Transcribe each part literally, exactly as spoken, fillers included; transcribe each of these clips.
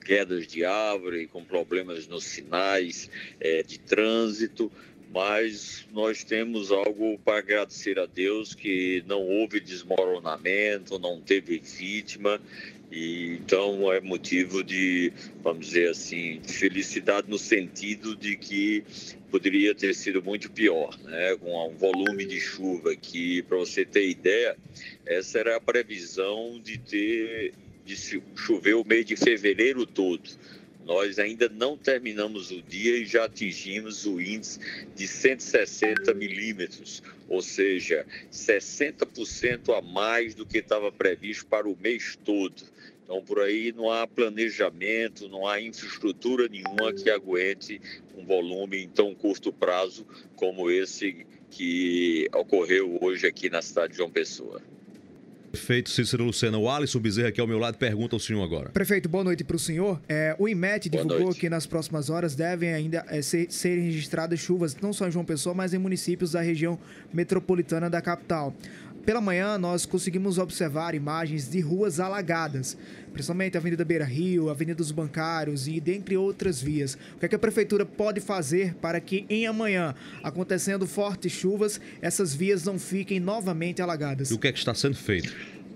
quedas de árvore, com problemas nos sinais é, de trânsito, mas nós temos algo para agradecer a Deus, que não houve desmoronamento, não teve vítima, e então é motivo de, vamos dizer assim, de felicidade no sentido de que poderia ter sido muito pior, né? Com um volume de chuva que, para você ter ideia, essa era a previsão de ter de chover o mês de fevereiro todo. Nós ainda não terminamos o dia e já atingimos o índice de cento e sessenta milímetros, ou seja, sessenta por cento a mais do que estava previsto para o mês todo. Então, por aí não há planejamento, não há infraestrutura nenhuma que aguente um volume em tão curto prazo como esse que ocorreu hoje aqui na cidade de João Pessoa. Prefeito Cícero Lucena, o Alisson Bezerra aqui ao meu lado pergunta ao senhor agora. Prefeito, boa noite para o senhor. É, o INMET divulgou que nas próximas horas devem ainda é, ser, serem registradas chuvas não só em João Pessoa, mas em municípios da região metropolitana da capital. Pela manhã, nós conseguimos observar imagens de ruas alagadas, principalmente a Avenida Beira Rio, a Avenida dos Bancários e dentre outras vias. O que, é que a Prefeitura pode fazer para que em amanhã, acontecendo fortes chuvas, essas vias não fiquem novamente alagadas? E o que é que está sendo feito?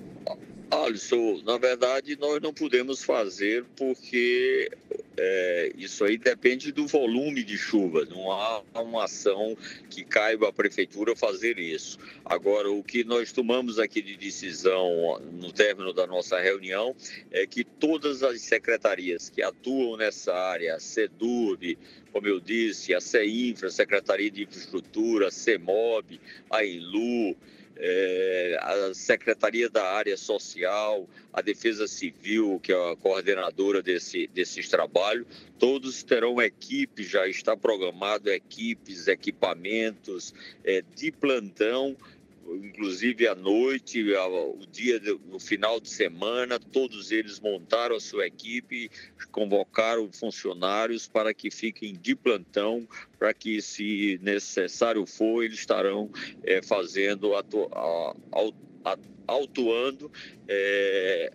Alisson, na verdade, nós não podemos fazer porque é, isso aí depende do volume de chuva. Não há uma ação que caiba à Prefeitura fazer isso. Agora, o que nós tomamos aqui de decisão no término da nossa reunião é que todas as secretarias que atuam nessa área, a SEDURB, como eu disse, a CEINFRA, Secretaria de Infraestrutura, a CEMOB, a INLU, É, a Secretaria da Área Social, a Defesa Civil, que é a coordenadora desse, desses trabalhos, todos terão equipes, já está programado equipes, equipamentos é, de plantão, inclusive à noite, o dia, no final de semana, todos eles montaram a sua equipe, convocaram funcionários para que fiquem de plantão, para que, se necessário for, eles estarão é, fazendo, atu, a, a, autuando, é,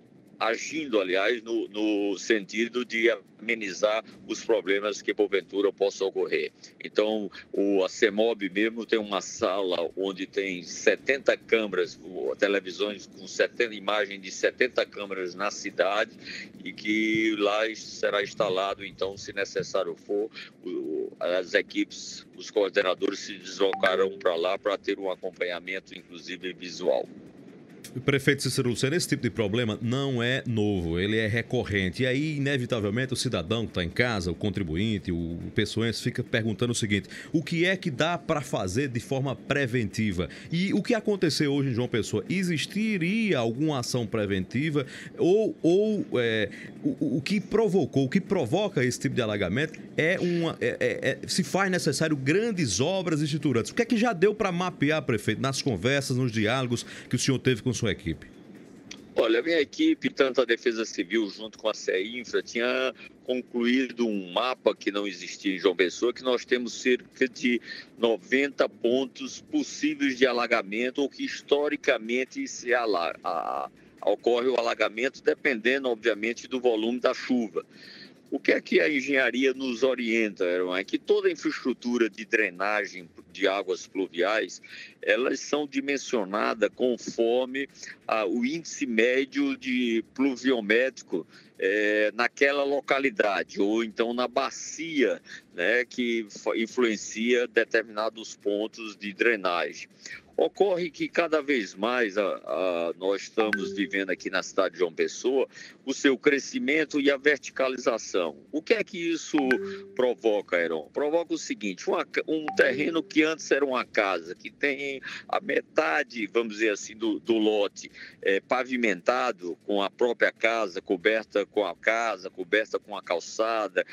agindo, aliás, no, no sentido de amenizar os problemas que porventura possam ocorrer. Então, o, a CEMOB mesmo tem uma sala onde tem setenta câmeras, televisões com setenta imagens de setenta câmeras na cidade, e que lá será instalado, então, se necessário for, o, as equipes, os coordenadores se deslocarão para lá para ter um acompanhamento, inclusive visual. Prefeito Cícero Lucena, esse tipo de problema não é novo, ele é recorrente. E aí, inevitavelmente, o cidadão que está em casa, o contribuinte, o pessoense, fica perguntando o seguinte: o que é que dá para fazer de forma preventiva? E o que aconteceu hoje em João Pessoa? Existiria alguma ação preventiva? Ou, ou é, o, o que provocou, o que provoca esse tipo de alagamento é uma. É, é, é, se faz necessário grandes obras estruturantes. O que é que já deu para mapear, prefeito, nas conversas, nos diálogos que o senhor teve com sua equipe? Olha, a minha equipe, tanto a Defesa Civil junto com a CEINFRA, tinha concluído um mapa que não existia em João Pessoa, que nós temos cerca de noventa pontos possíveis de alagamento, ou que historicamente se ala, a, ocorre o alagamento, dependendo, obviamente, do volume da chuva. O que é que a engenharia nos orienta, Aaron? É que toda a infraestrutura de drenagem de águas pluviais, elas são dimensionadas conforme ah, o índice médio de pluviométrico é, naquela localidade, ou então na bacia, né, que influencia determinados pontos de drenagem. Ocorre que cada vez mais a, a, nós estamos vivendo aqui na cidade de João Pessoa o seu crescimento e a verticalização. O que é que isso provoca, Heron? Provoca o seguinte: uma, um terreno que antes era uma casa, que tem a metade, vamos dizer assim, do, do lote é, pavimentado com a própria casa, coberta com a casa, coberta com a calçada,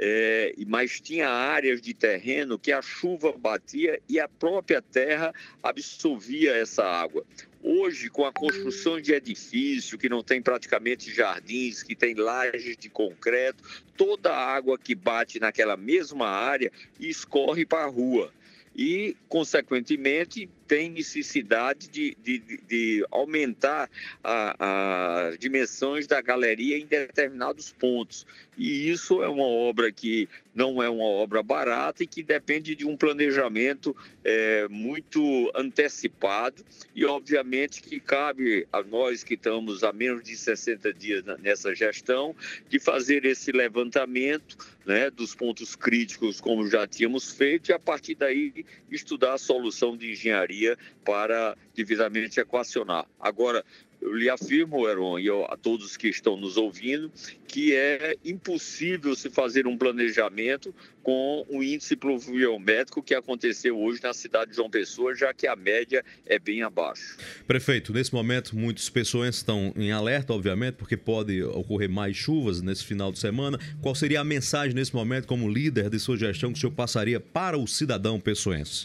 é, mas tinha áreas de terreno que a chuva batia e a própria terra absorvia essa água. Hoje, com a construção de edifício, que não tem praticamente jardins, que tem lajes de concreto, toda a água que bate naquela mesma área escorre para a rua. E, consequentemente, tem necessidade de, de, de aumentar as dimensões da galeria em determinados pontos. E isso é uma obra que não é uma obra barata e que depende de um planejamento é, muito antecipado e, obviamente, que cabe a nós que estamos há menos de sessenta dias nessa gestão de fazer esse levantamento, né, dos pontos críticos, como já tínhamos feito, e a partir daí estudar a solução de engenharia para devidamente equacionar. Agora, eu lhe afirmo, Heron, e eu, a todos que estão nos ouvindo, que é impossível se fazer um planejamento com o índice pluviométrico que aconteceu hoje na cidade de João Pessoa, já que a média é bem abaixo. Prefeito, nesse momento muitos pessoenses estão em alerta, obviamente, porque pode ocorrer mais chuvas nesse final de semana. Qual seria a mensagem nesse momento, como líder de sua gestão, que o senhor passaria para o cidadão pessoense?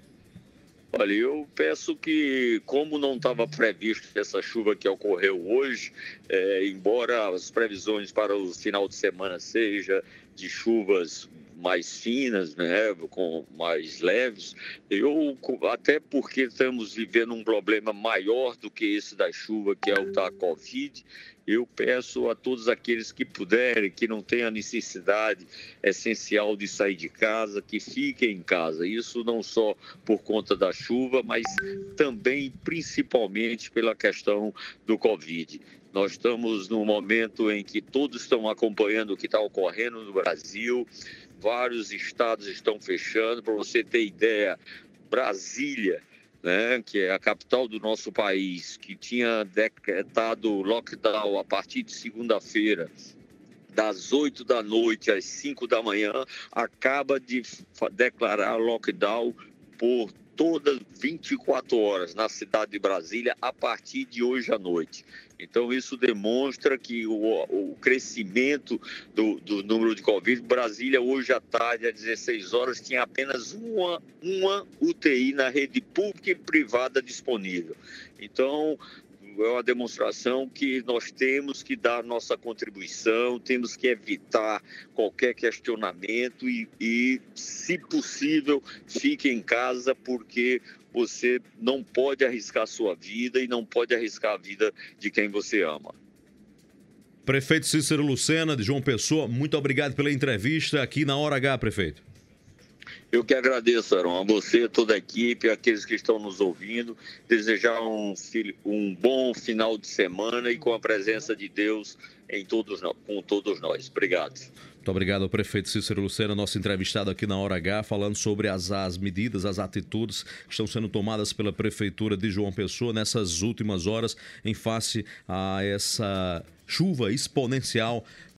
Olha, eu peço que, como não estava previsto essa chuva que ocorreu hoje, é, embora as previsões para o final de semana seja de chuvas mais finas, né, com mais leves, eu, até porque estamos vivendo um problema maior do que esse da chuva, que é o da Covid, eu peço a todos aqueles que puderem, que não tenham a necessidade essencial de sair de casa, que fiquem em casa. Isso não só por conta da chuva, mas também, principalmente, pela questão do Covid. Nós estamos num momento em que todos estão acompanhando o que está ocorrendo no Brasil, vários estados estão fechando. Para você ter ideia, Brasília, né, que é a capital do nosso país, que tinha decretado lockdown a partir de segunda-feira, das oito da noite às cinco da manhã, acaba de declarar lockdown por todas vinte e quatro horas na cidade de Brasília a partir de hoje à noite. Então, isso demonstra que o, o crescimento do, do número de Covid, Brasília hoje à tarde, às dezesseis horas, tinha apenas uma, uma U T I na rede pública e privada disponível. Então, é uma demonstração que nós temos que dar nossa contribuição, temos que evitar qualquer questionamento e, e se possível, fique em casa, porque você não pode arriscar a sua vida e não pode arriscar a vida de quem você ama. Prefeito Cícero Lucena, de João Pessoa, muito obrigado pela entrevista aqui na Hora H, prefeito. Eu que agradeço, Aron, a você, toda a equipe, aqueles que estão nos ouvindo, desejar um, um bom final de semana e com a presença de Deus em todos, com todos nós. Obrigado. Muito obrigado ao prefeito Cícero Lucena, nosso entrevistado aqui na Hora H, falando sobre as, as medidas, as atitudes que estão sendo tomadas pela Prefeitura de João Pessoa nessas últimas horas em face a essa chuva exponencial